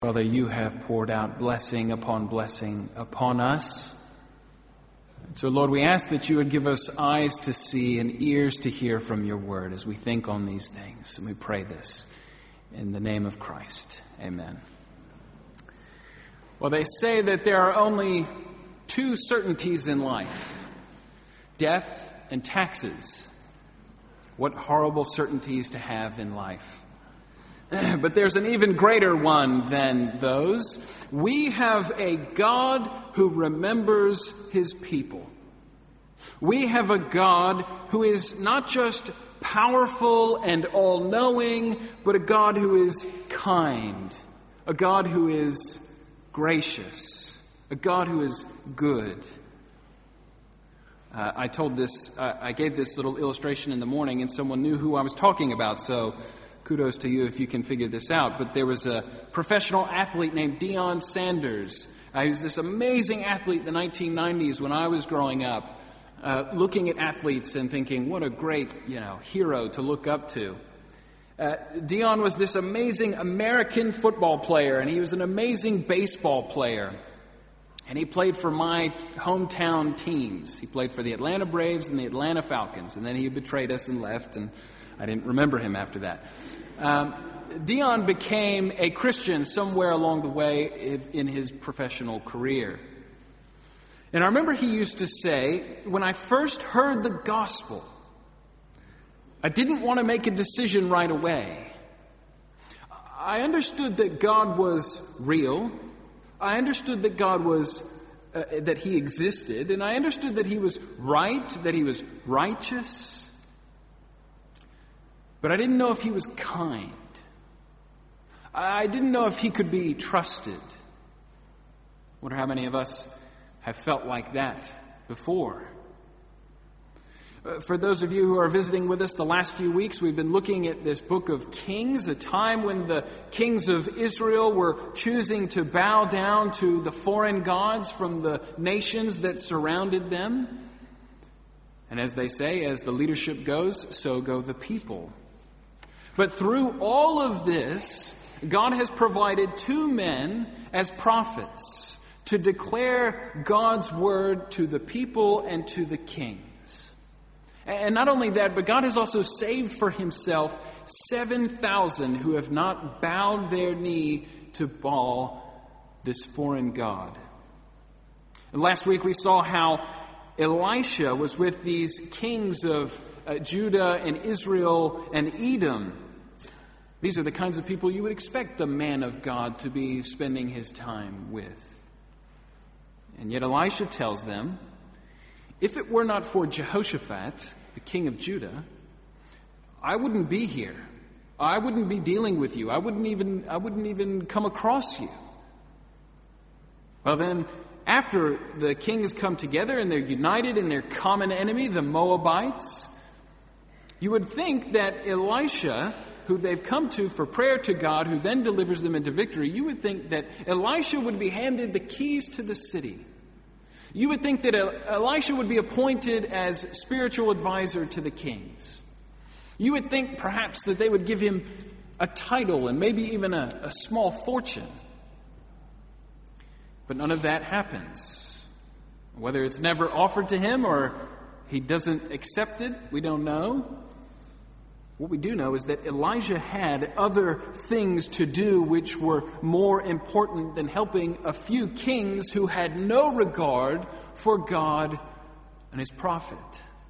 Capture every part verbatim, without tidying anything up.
Father, you have poured out blessing upon blessing upon us. So, Lord, we ask that you would give us eyes to see and ears to hear from your word as we think on these things. And we pray this in the name of Christ. Amen. Well, they say that there are only two certainties in life: death and taxes. What horrible certainties to have in life. But there's an even greater one than those. We have a God who remembers his people. We have a God who is not just powerful and all-knowing, but a God who is kind, a God who is gracious, a God who is good. Uh, I told this, uh, I gave this little illustration in the morning, and someone knew who I was talking about, so kudos to you if you can figure this out. But there was a professional athlete named Deion Sanders. Uh, he was this amazing athlete in the nineteen nineties when I was growing up, uh, looking at athletes and thinking, what a great, you know, hero to look up to. Uh, Deion was this amazing American football player, and he was an amazing baseball player. And he played for my hometown teams. He played for the Atlanta Braves and the Atlanta Falcons. And then he betrayed us and left, and I didn't remember him after that. Um, Deion became a Christian somewhere along the way in his professional career. And I remember he used to say, when I first heard the gospel, I didn't want to make a decision right away. I understood that God was real. I understood that God was, uh, that he existed. And I understood that he was right, that he was righteous. But I didn't know if he was kind. I didn't know if he could be trusted. I wonder how many of us have felt like that before. Uh, for those of you who are visiting with us the last few weeks, we've been looking at this book of Kings, a time when the kings of Israel were choosing to bow down to the foreign gods from the nations that surrounded them. And as they say, as the leadership goes, so go the people. But through all of this, God has provided two men as prophets to declare God's word to the people and to the kings. And not only that, but God has also saved for himself seven thousand who have not bowed their knee to Baal, this foreign god. And last week we saw how Elisha was with these kings of Uh, Judah and Israel and Edom. These are the kinds of people you would expect the man of God to be spending his time with. And yet Elisha tells them, if it were not for Jehoshaphat, the king of Judah, I wouldn't be here. I wouldn't be dealing with you. I wouldn't even, I wouldn't even come across you. Well then, after the kings come together and they're united in their common enemy, the Moabites, you would think that Elisha, who they've come to for prayer to God, who then delivers them into victory, you would think that Elisha would be handed the keys to the city. You would think that Elisha would be appointed as spiritual advisor to the kings. You would think perhaps that they would give him a title and maybe even a, a small fortune. But none of that happens. Whether it's never offered to him or he doesn't accept it, we don't know. What we do know is that Elijah had other things to do which were more important than helping a few kings who had no regard for God and his prophet.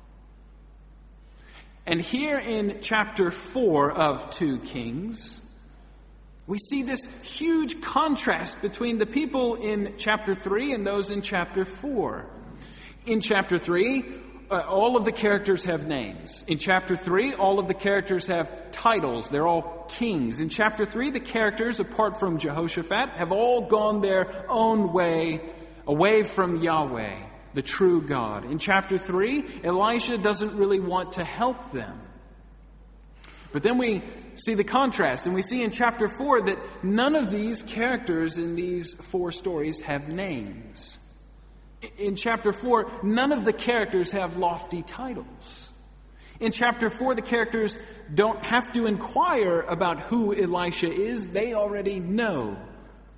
And here in chapter four of two Kings, we see this huge contrast between the people in chapter three and those in chapter four. In chapter three, Uh, all of the characters have names. In chapter three, all of the characters have titles. They're all kings. In chapter three, the characters, apart from Jehoshaphat, have all gone their own way, away from Yahweh, the true God. In chapter three, Elisha doesn't really want to help them. But then we see the contrast, and we see in chapter four that none of these characters in these four stories have names. In chapter four, none of the characters have lofty titles. In chapter four, the characters don't have to inquire about who Elisha is. They already know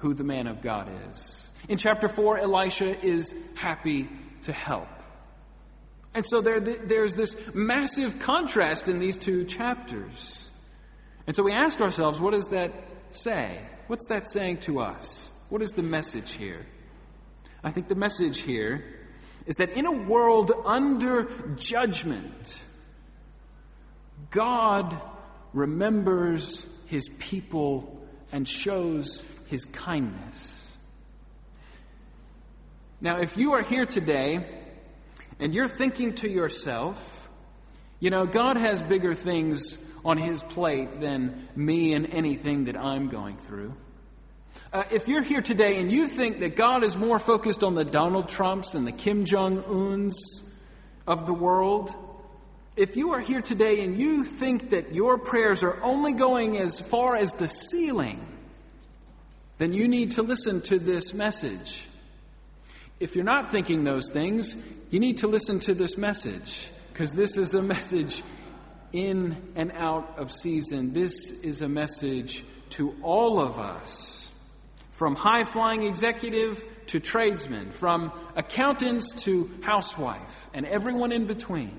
who the man of God is. In chapter four, Elisha is happy to help. And so there, there's this massive contrast in these two chapters. And so we ask ourselves, what does that say? What's that saying to us? What is the message here? I think the message here is that in a world under judgment, God remembers his people and shows his kindness. Now, if you are here today and you're thinking to yourself, you know, God has bigger things on his plate than me and anything that I'm going through. Uh, if you're here today and you think that God is more focused on the Donald Trumps and the Kim Jong-uns of the world, if you are here today and you think that your prayers are only going as far as the ceiling, then you need to listen to this message. If you're not thinking those things, you need to listen to this message, because this is a message in and out of season. This is a message to all of us, from high-flying executive to tradesman, from accountants to housewife, and everyone in between.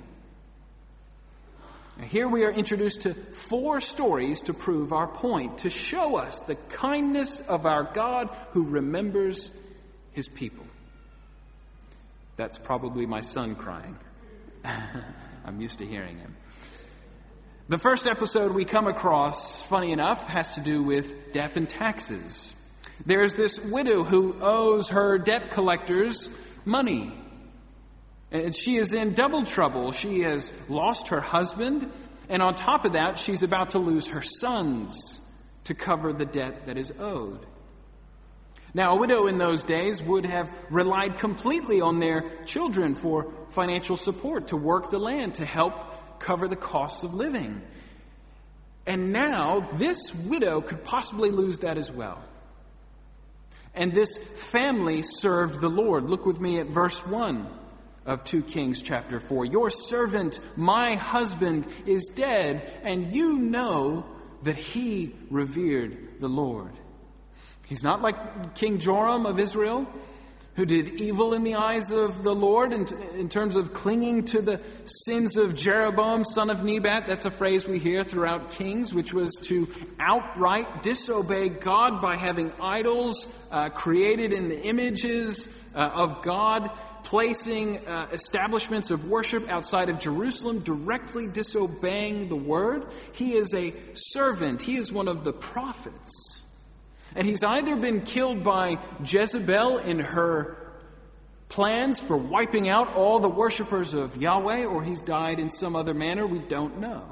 And here we are introduced to four stories to prove our point, to show us the kindness of our God who remembers his people. That's probably my son crying. I'm used to hearing him. The first episode we come across, funny enough, has to do with death and taxes. There's this widow who owes her debt collectors money. And she is in double trouble. She has lost her husband, and on top of that, she's about to lose her sons to cover the debt that is owed. Now, a widow in those days would have relied completely on their children for financial support, to work the land, to help cover the costs of living. And now, this widow could possibly lose that as well. And this family served the Lord. Look with me at verse one of Second Kings chapter four. Your servant, my husband, is dead, and you know that he revered the Lord. He's not like King Joram of Israel, who did evil in the eyes of the Lord in, in terms of clinging to the sins of Jeroboam, son of Nebat. That's a phrase we hear throughout Kings, which was to outright disobey God by having idols uh, created in the images uh, of God, placing uh, establishments of worship outside of Jerusalem, directly disobeying the word. He is a servant. He is one of the prophets. And he's either been killed by Jezebel in her plans for wiping out all the worshipers of Yahweh, or he's died in some other manner. We don't know.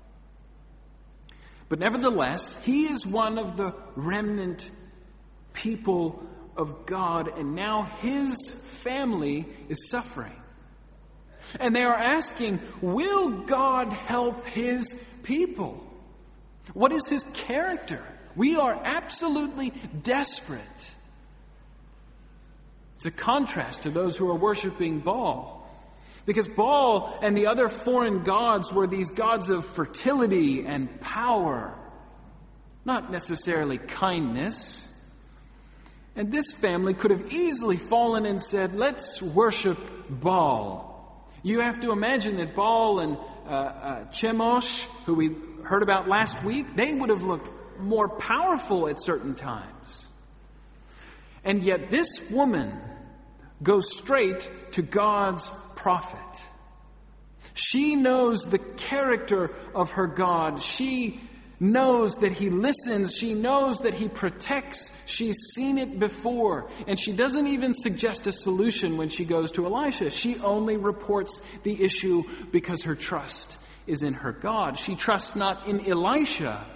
But nevertheless, he is one of the remnant people of God, and now his family is suffering. And they are asking, will God help his people? What is his character? We are absolutely desperate. It's a contrast to those who are worshiping Baal. Because Baal and the other foreign gods were these gods of fertility and power, not necessarily kindness. And this family could have easily fallen and said, let's worship Baal. You have to imagine that Baal and uh, uh, Chemosh, who we heard about last week, they would have looked more powerful at certain times. And yet this woman goes straight to God's prophet. She knows the character of her God. She knows that he listens. She knows that he protects. She's seen it before. And she doesn't even suggest a solution when she goes to Elisha. She only reports the issue because her trust is in her God. She trusts not in Elisha.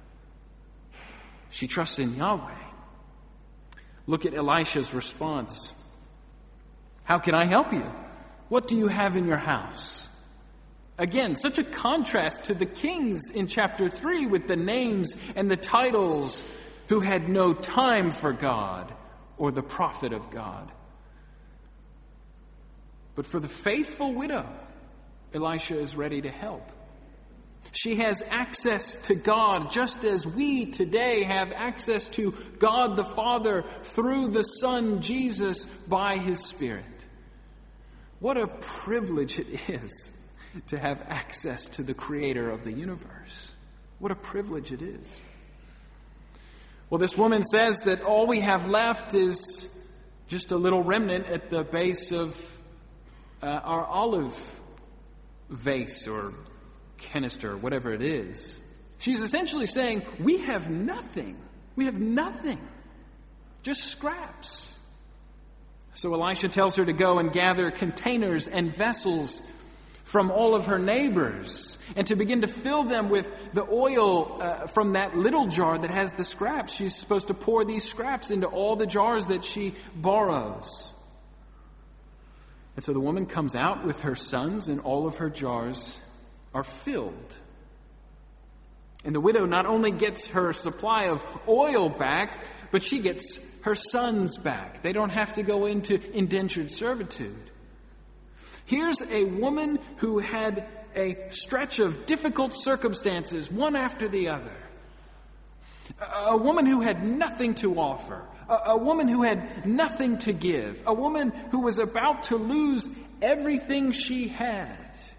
She trusts in Yahweh. Look at Elisha's response. How can I help you? What do you have in your house? Again, such a contrast to the kings in chapter three with the names and the titles who had no time for God or the prophet of God. But for the faithful widow, Elisha is ready to help. She has access to God just as we today have access to God the Father through the Son Jesus by His Spirit. What a privilege it is to have access to the Creator of the universe. What a privilege it is. Well, this woman says that all we have left is just a little remnant at the base of uh, our olive vase or canister, whatever it is. She's essentially saying, we have nothing. We have nothing. Just scraps. So Elisha tells her to go and gather containers and vessels from all of her neighbors and to begin to fill them with the oil uh, from that little jar that has the scraps. She's supposed to pour these scraps into all the jars that she borrows. And so the woman comes out with her sons, and all of her jars are filled. And the widow not only gets her supply of oil back, but she gets her sons back. They don't have to go into indentured servitude. Here's a woman who had a stretch of difficult circumstances, one after the other. A woman who had nothing to offer. A, a woman who had nothing to give. A woman who was about to lose everything she had.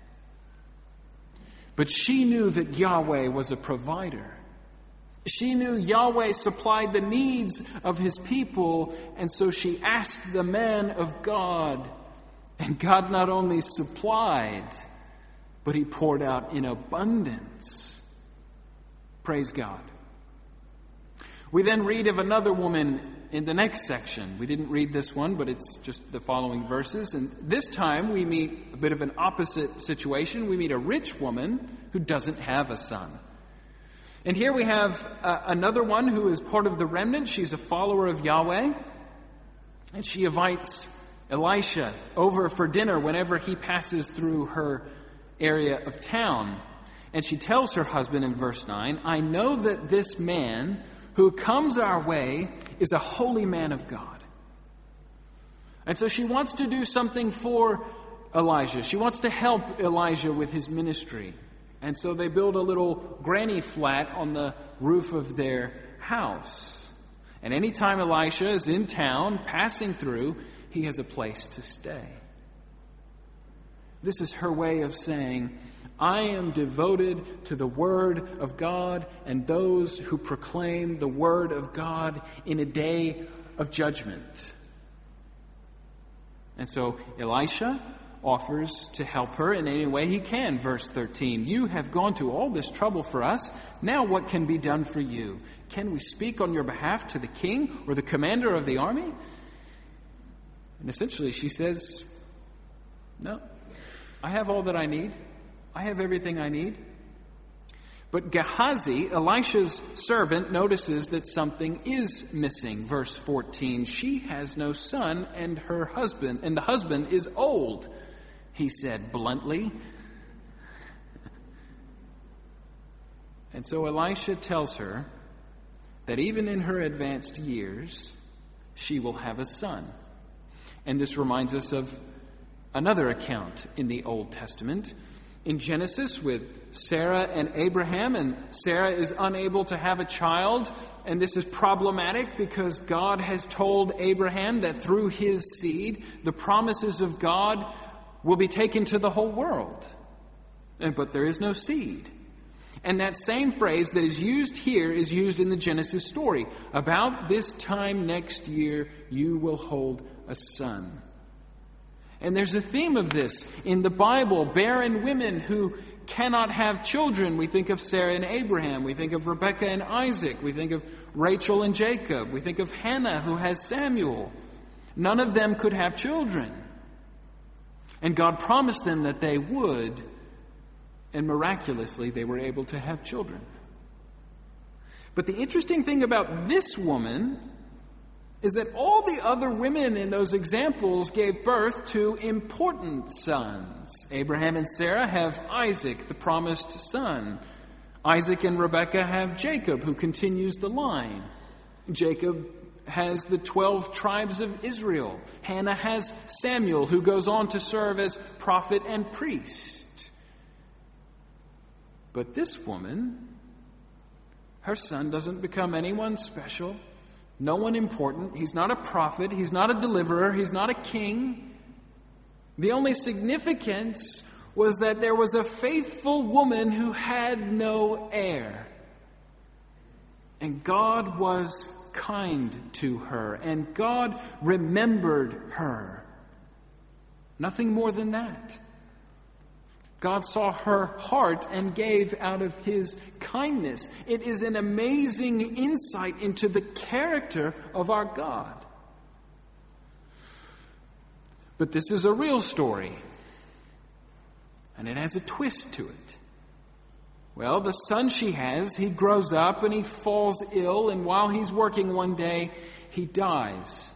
But she knew that Yahweh was a provider. She knew Yahweh supplied the needs of His people, and so she asked the man of God. And God not only supplied, but He poured out in abundance. Praise God. We then read of another woman in the next section. We didn't read this one, but it's just the following verses. And this time we meet a bit of an opposite situation. We meet a rich woman who doesn't have a son. And here we have uh, another one who is part of the remnant. She's a follower of Yahweh. And she invites Elisha over for dinner whenever he passes through her area of town. And she tells her husband in verse nine, I know that this man who comes our way is a holy man of God. And so she wants to do something for Elijah. She wants to help Elijah with his ministry. And so they build a little granny flat on the roof of their house. And anytime Elisha is in town, passing through, he has a place to stay. This is her way of saying, I am devoted to the Word of God and those who proclaim the Word of God in a day of judgment. And so Elisha offers to help her in any way he can. Verse thirteen, you have gone to all this trouble for us. Now what can be done for you? Can we speak on your behalf to the king or the commander of the army? And essentially she says, no, I have all that I need. I have everything I need. But Gehazi, Elisha's servant, notices that something is missing. Verse fourteen, she has no son and her husband, and the husband is old, he said bluntly. And so Elisha tells her that even in her advanced years, she will have a son. And this reminds us of another account in the Old Testament. In Genesis with Sarah and Abraham, and Sarah is unable to have a child, and this is problematic because God has told Abraham that through his seed, the promises of God will be taken to the whole world. But there is no seed. And that same phrase that is used here is used in the Genesis story. About this time next year, you will hold a son. And there's a theme of this in the Bible. Barren women who cannot have children. We think of Sarah and Abraham. We think of Rebekah and Isaac. We think of Rachel and Jacob. We think of Hannah who has Samuel. None of them could have children. And God promised them that they would. And miraculously they were able to have children. But the interesting thing about this woman is that all the other women in those examples gave birth to important sons. Abraham and Sarah have Isaac, the promised son. Isaac and Rebekah have Jacob, who continues the line. Jacob has the twelve tribes of Israel. Hannah has Samuel, who goes on to serve as prophet and priest. But this woman, her son doesn't become anyone special, no one important. He's not a prophet. He's not a deliverer. He's not a king. The only significance was that there was a faithful woman who had no heir. And God was kind to her, and God remembered her. Nothing more than that. God saw her heart and gave out of His kindness. It is an amazing insight into the character of our God. But this is a real story, and it has a twist to it. Well, the son she has, he grows up and he falls ill, and while he's working one day, he dies.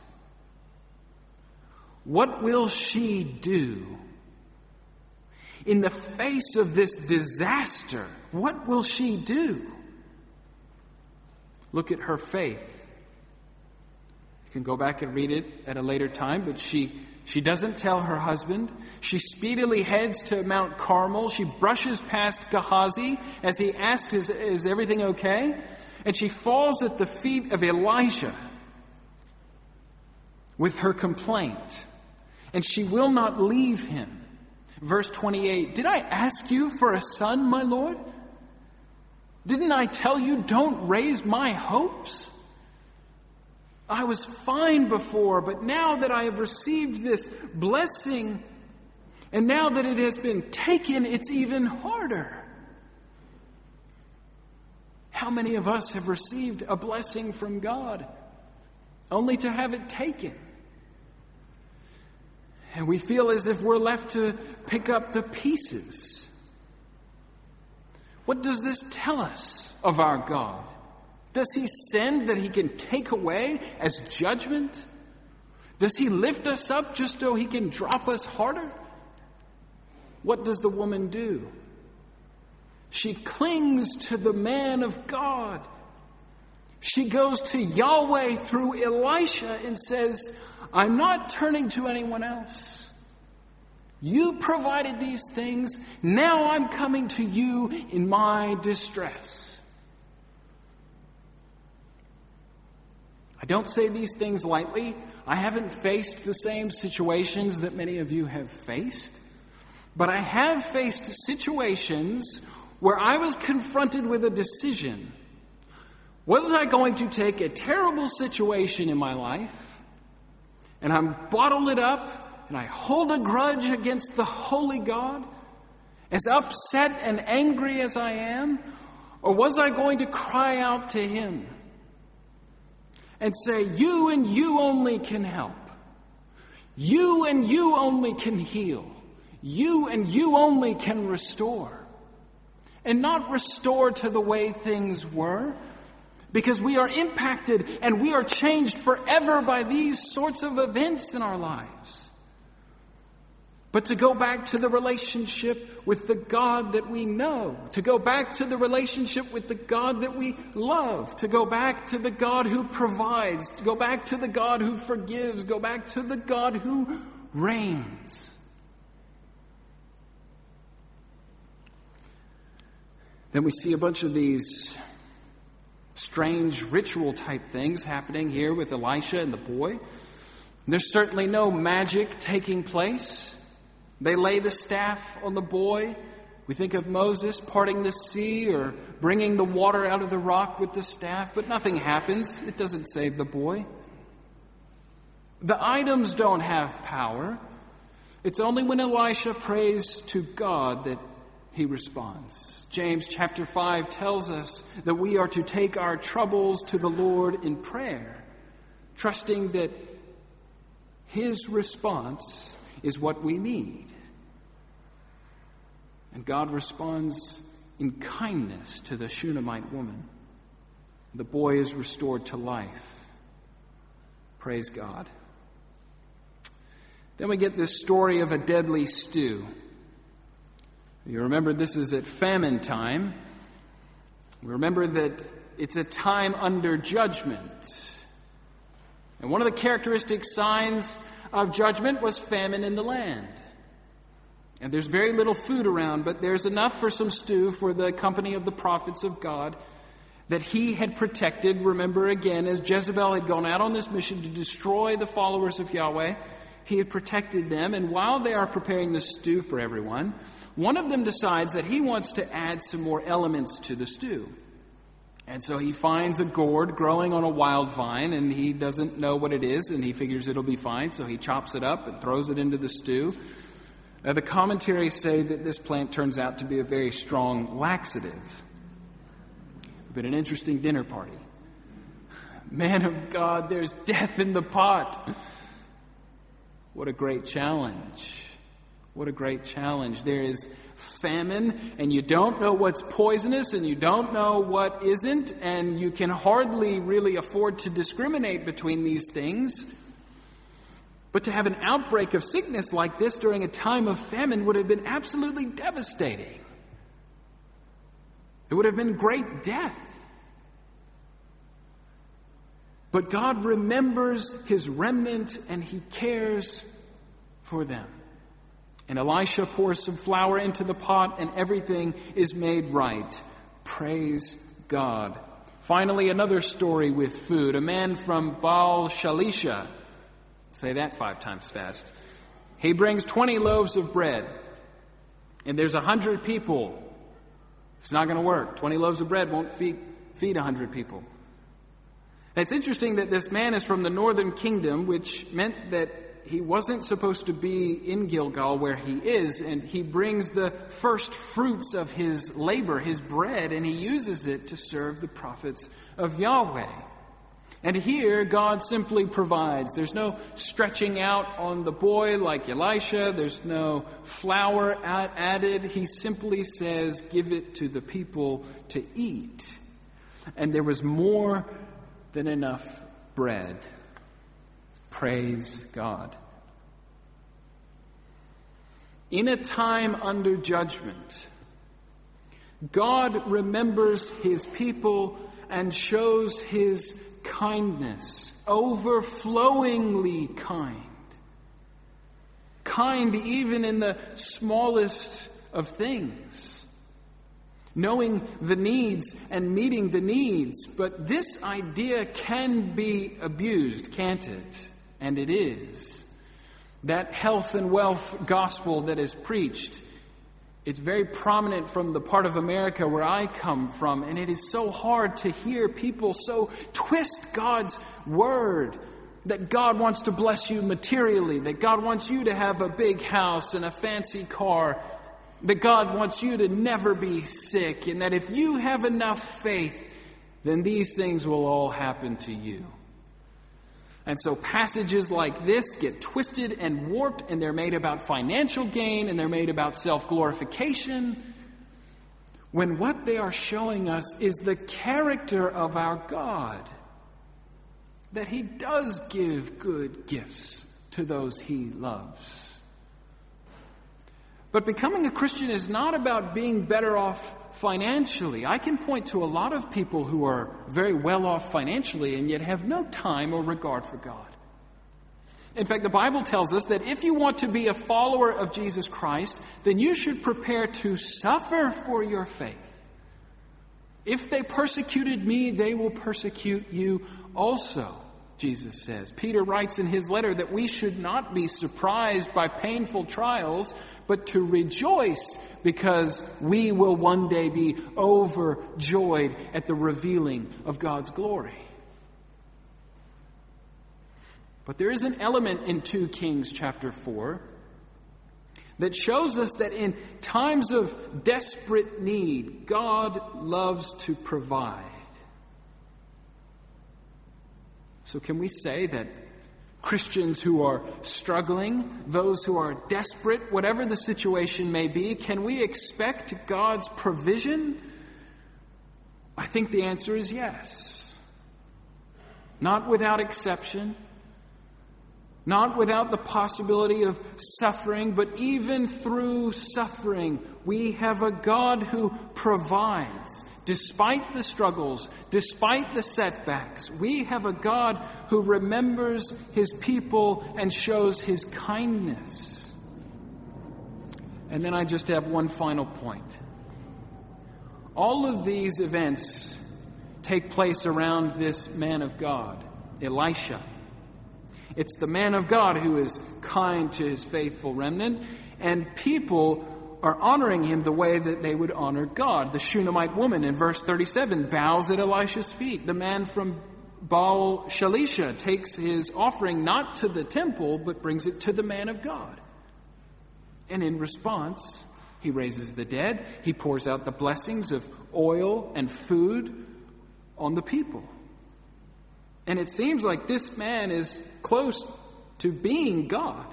What will she do? In the face of this disaster, what will she do? Look at her faith. You can go back and read it at a later time, but she she doesn't tell her husband. She speedily heads to Mount Carmel. She brushes past Gehazi as he asks, is, is everything okay? And she falls at the feet of Elijah with her complaint. And she will not leave him. Verse twenty-eight, did I ask you for a son, my Lord? Didn't I tell you don't raise my hopes? I was fine before, but now that I have received this blessing, and now that it has been taken, it's even harder. How many of us have received a blessing from God only to have it taken? And we feel as if we're left to pick up the pieces. What does this tell us of our God? Does He send that He can take away as judgment? Does He lift us up just so He can drop us harder? What does the woman do? She clings to the man of God. She goes to Yahweh through Elisha and says, I'm not turning to anyone else. You provided these things. Now I'm coming to you in my distress. I don't say these things lightly. I haven't faced the same situations that many of you have faced. But I have faced situations where I was confronted with a decision. Was I going to take a terrible situation in my life and I bottle it up and I hold a grudge against the holy God, as upset and angry as I am? Or was I going to cry out to Him and say, you and you only can help. You and you only can heal. You and you only can restore. And not restore to the way things were, because we are impacted and we are changed forever by these sorts of events in our lives. But to go back to the relationship with the God that we know, to go back to the relationship with the God that we love, to go back to the God who provides, to go back to the God who forgives, go back to the God who reigns. Then we see a bunch of these strange ritual type things happening here with Elisha and the boy. There's certainly no magic taking place. They lay the staff on the boy. We think of Moses parting the sea or bringing the water out of the rock with the staff, but nothing happens. It doesn't save the boy. The items don't have power. It's only when Elisha prays to God that he responds. James chapter five tells us that we are to take our troubles to the Lord in prayer, trusting that His response is what we need. And God responds in kindness to the Shunammite woman. The boy is restored to life. Praise God. Then we get this story of a deadly stew. You remember this is at famine time. We remember that it's a time under judgment. And one of the characteristic signs of judgment was famine in the land. And there's very little food around, but there's enough for some stew for the company of the prophets of God that he had protected. Remember again, as Jezebel had gone out on this mission to destroy the followers of Yahweh, he had protected them. And while they are preparing the stew for everyone, one of them decides that he wants to add some more elements to the stew. And so he finds a gourd growing on a wild vine, and he doesn't know what it is, and he figures it'll be fine, so he chops it up and throws it into the stew. Now, the commentaries say that this plant turns out to be a very strong laxative. But an interesting dinner party. Man of God, there's death in the pot. What a great challenge. What a great challenge. There is famine, and you don't know what's poisonous, and you don't know what isn't, and you can hardly really afford to discriminate between these things. But to have an outbreak of sickness like this during a time of famine would have been absolutely devastating. It would have been great death. But God remembers his remnant and he cares for them. And Elisha pours some flour into the pot and everything is made right. Praise God. Finally, another story with food. A man from Baal Shalisha, say that five times fast. He brings twenty loaves of bread. And there's a hundred people. It's not going to work. twenty loaves of bread won't feed, feed a hundred people. And it's interesting that this man is from the northern kingdom, which meant that he wasn't supposed to be in Gilgal where he is. And he brings the first fruits of his labor, his bread, and he uses it to serve the prophets of Yahweh. And here, God simply provides. There's no stretching out on the boy like Elisha. There's no flour added. He simply says, give it to the people to eat. And there was more than enough bread. Praise God. In a time under judgment, God remembers his people and shows his kindness, overflowingly kind. Kind even in the smallest of things. Knowing the needs and meeting the needs. But this idea can be abused, can't it? And it is. That health and wealth gospel that is preached, it's very prominent from the part of America where I come from, and it is so hard to hear people so twist God's word, that God wants to bless you materially, that God wants you to have a big house and a fancy car, that God wants you to never be sick, and that if you have enough faith, then these things will all happen to you. And so passages like this get twisted and warped, and they're made about financial gain, and they're made about self-glorification, when what they are showing us is the character of our God. That he does give good gifts to those he loves. But becoming a Christian is not about being better off financially. I can point to a lot of people who are very well off financially and yet have no time or regard for God. In fact, the Bible tells us that if you want to be a follower of Jesus Christ, then you should prepare to suffer for your faith. If they persecuted me, they will persecute you also, Jesus says. Peter writes in his letter that we should not be surprised by painful trials, but to rejoice because we will one day be overjoyed at the revealing of God's glory. But there is an element in Second Kings chapter four that shows us that in times of desperate need, God loves to provide. So can we say that Christians who are struggling, those who are desperate, whatever the situation may be, can we expect God's provision? I think the answer is yes. Not without exception. Not without the possibility of suffering, but even through suffering, we have a God who provides. Despite the struggles, despite the setbacks, we have a God who remembers his people and shows his kindness. And then I just have one final point. All of these events take place around this man of God, Elisha. It's the man of God who is kind to his faithful remnant, and people are honoring him the way that they would honor God. The Shunammite woman in verse thirty-seven bows at Elisha's feet. The man from Baal Shalisha takes his offering not to the temple, but brings it to the man of God. And in response, he raises the dead. He pours out the blessings of oil and food on the people. And it seems like this man is close to being God.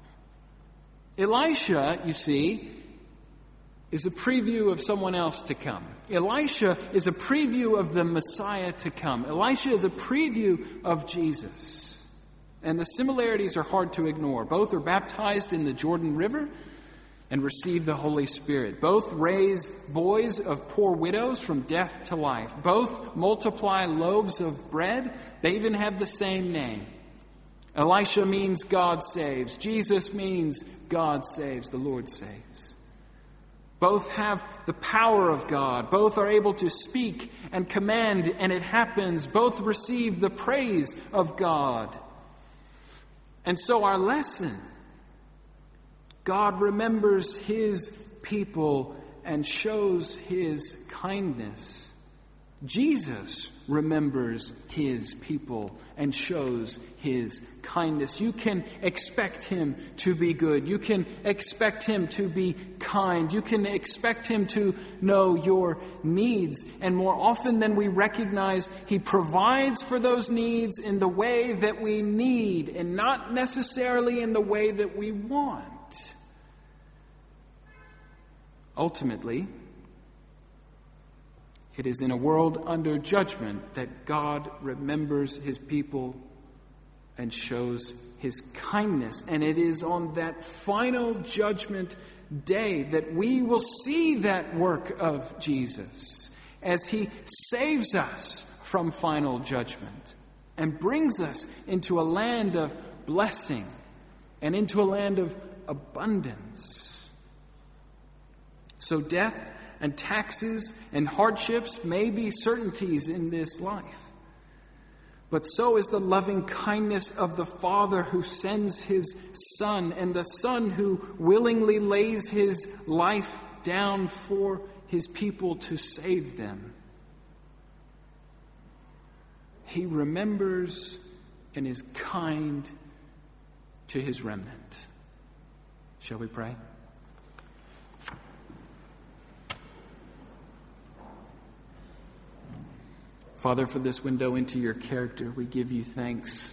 Elisha, you see, is a preview of someone else to come. Elisha is a preview of the Messiah to come. Elisha is a preview of Jesus. And the similarities are hard to ignore. Both are baptized in the Jordan River and receive the Holy Spirit. Both raise boys of poor widows from death to life. Both multiply loaves of bread. They even have the same name. Elisha means God saves. Jesus means God saves. The Lord saves. Both have the power of God. Both are able to speak and command, and it happens. Both receive the praise of God. And so our lesson, God remembers his people and shows his kindness. Jesus remembers his people and shows his kindness. You can expect him to be good. You can expect him to be kind. You can expect him to know your needs. And more often than we recognize, he provides for those needs in the way that we need and not necessarily in the way that we want. Ultimately, it is in a world under judgment that God remembers his people and shows his kindness. And it is on that final judgment day that we will see that work of Jesus as he saves us from final judgment and brings us into a land of blessing and into a land of abundance. So death and taxes and hardships may be certainties in this life. But so is the loving kindness of the Father who sends his Son, and the Son who willingly lays his life down for his people to save them. He remembers and is kind to his remnant. Shall we pray? Father, for this window into your character, we give you thanks.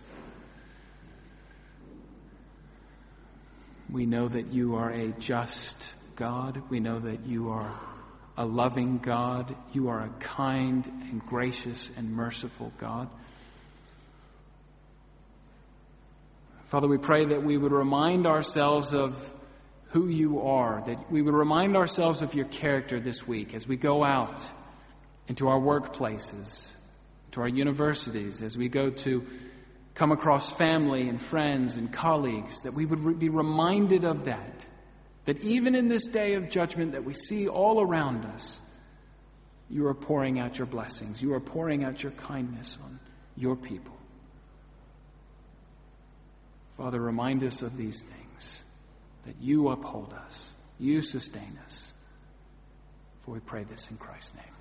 We know that you are a just God. We know that you are a loving God. You are a kind and gracious and merciful God. Father, we pray that we would remind ourselves of who you are, that we would remind ourselves of your character this week as we go out into our workplaces, to our universities, as we go to come across family and friends and colleagues, that we would re- be reminded of that, that even in this day of judgment that we see all around us, you are pouring out your blessings. You are pouring out your kindness on your people. Father, remind us of these things, that you uphold us, you sustain us. For we pray this in Christ's name.